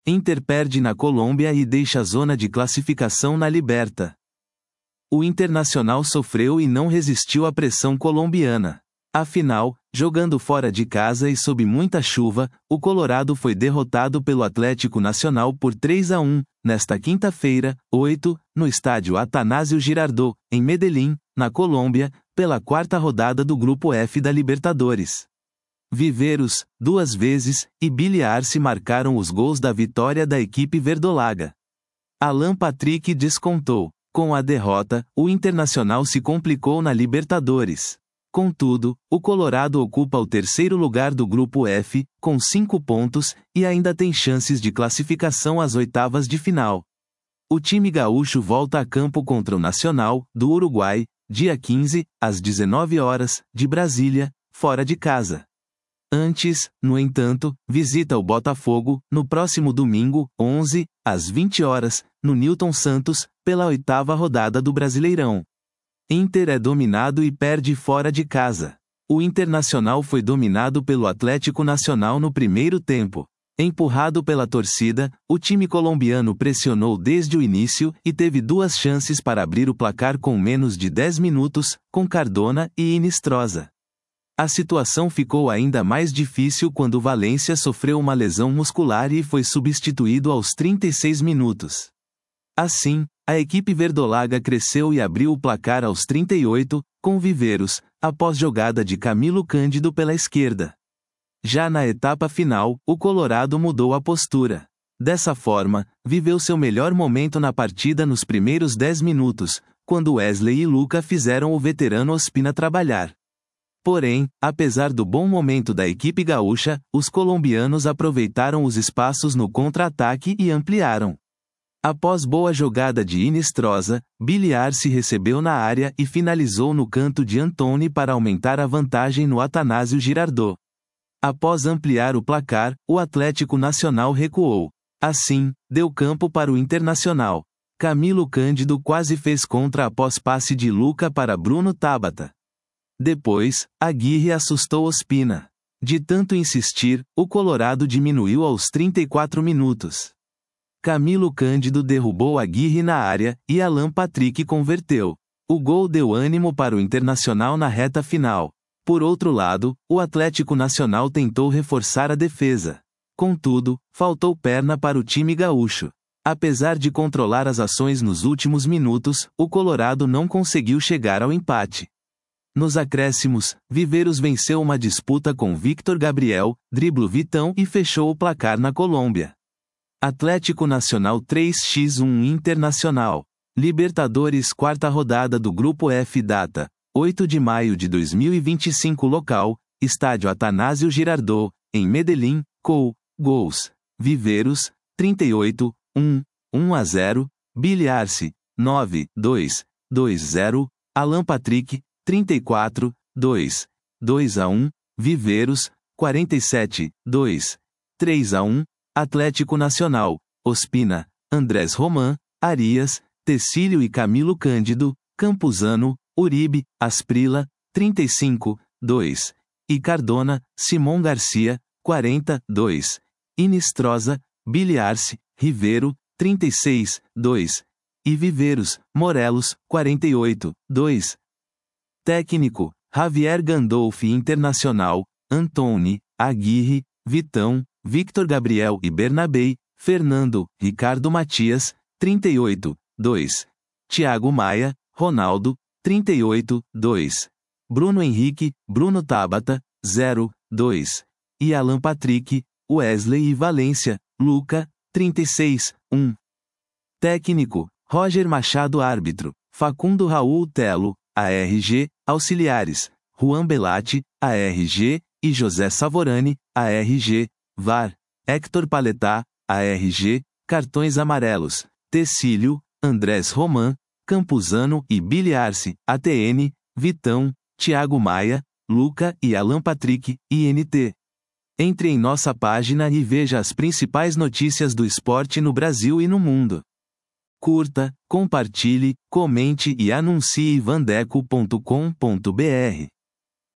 Inter perde na Colômbia e deixa a zona de classificação na Liberta. O Internacional sofreu e não resistiu à pressão colombiana. Afinal, jogando fora de casa e sob muita chuva, o Colorado foi derrotado pelo Atlético Nacional por 3-1, nesta quinta-feira, 8, no estádio Atanásio Girardot, em Medellín, na Colômbia, pela quarta rodada do Grupo F da Libertadores. Viveros, 2 vezes, e Billy Arce marcaram os gols da vitória da equipe verdolaga. Alan Patrick descontou. Com a derrota, o Internacional se complicou na Libertadores. Contudo, o Colorado ocupa o terceiro lugar do Grupo F, com 5 pontos, e ainda tem chances de classificação às oitavas de final. O time gaúcho volta a campo contra o Nacional, do Uruguai, dia 15, às 19 horas, de Brasília, fora de casa. Antes, no entanto, visita o Botafogo, no próximo domingo, 11, às 20 horas, no Newton Santos, pela 8ª rodada do Brasileirão. Inter é dominado e perde fora de casa. O Internacional foi dominado pelo Atlético Nacional no primeiro tempo. Empurrado pela torcida, o time colombiano pressionou desde o início e teve 2 chances para abrir o placar com menos de 10 minutos, com Cardona e Inestrosa. A situação ficou ainda mais difícil quando Valência sofreu uma lesão muscular e foi substituído aos 36 minutos. Assim, a equipe verdolaga cresceu e abriu o placar aos 38, com Viveros, após jogada de Camilo Cândido pela esquerda. Já na etapa final, o Colorado mudou a postura. Dessa forma, viveu seu melhor momento na partida nos primeiros 10 minutos, quando Wesley e Luca fizeram o veterano Ospina trabalhar. Porém, apesar do bom momento da equipe gaúcha, os colombianos aproveitaram os espaços no contra-ataque e ampliaram. Após boa jogada de Inestrosa, Billy Arce recebeu na área e finalizou no canto de Antony para aumentar a vantagem no Atanásio Girardot. Após ampliar o placar, o Atlético Nacional recuou. Assim, deu campo para o Internacional. Camilo Cândido quase fez contra após passe de Luca para Bruno Tabata. Depois, Aguirre assustou Ospina. De tanto insistir, o Colorado diminuiu aos 34 minutos. Camilo Cândido derrubou Aguirre na área, e Alan Patrick converteu. O gol deu ânimo para o Internacional na reta final. Por outro lado, o Atlético Nacional tentou reforçar a defesa. Contudo, faltou perna para o time gaúcho. Apesar de controlar as ações nos últimos minutos, o Colorado não conseguiu chegar ao empate. Nos acréscimos, Viveros venceu uma disputa com Victor Gabriel, driblou Vitão e fechou o placar na Colômbia. Atlético Nacional 3x1 Internacional. Libertadores quarta rodada do Grupo F data, 8 de maio de 2025 local, estádio Atanásio Girardot, em Medellín, gols. Viveros, 38, 1-0, Billy Arce, 9-2, 2-0, Alan Patrick, 34, 2-1, Viveros, 47, 3-1, Atlético Nacional, Ospina, Andrés Roman, Arias, Tecílio e Camilo Cândido, Campuzano, Uribe, Asprilla, 35, 2, e Cardona, Simon Garcia, 42, Inestrosa, Billy Arce, Rivero, 36, 2, e Viveros, Morelos, 48, 2. Técnico, Javier Gandolfi. Internacional, Antony, Aguirre, Vitão, Victor Gabriel e Bernabei, Fernando, Ricardo Matias, 38, 2. Thiago Maia, Ronaldo, 38, 2. Bruno Henrique, Bruno Tabata, 0, 2. E Alan Patrick, Wesley e Valência, Luca, 36, 1. Técnico, Roger Machado. Árbitro, Facundo Raul Telo, ARG, auxiliares, Juan Belatti, ARG, e José Savorani, ARG, VAR, Héctor Paletá, ARG, cartões amarelos, Tecílio, Andrés Roman, Campuzano e Billy Arce, ATN, Vitão, Thiago Maia, Luca e Alan Patrick, INT. Entre em nossa página e veja as principais notícias do esporte no Brasil e no mundo. Curta, compartilhe, comente e anuncie vandeco.com.br.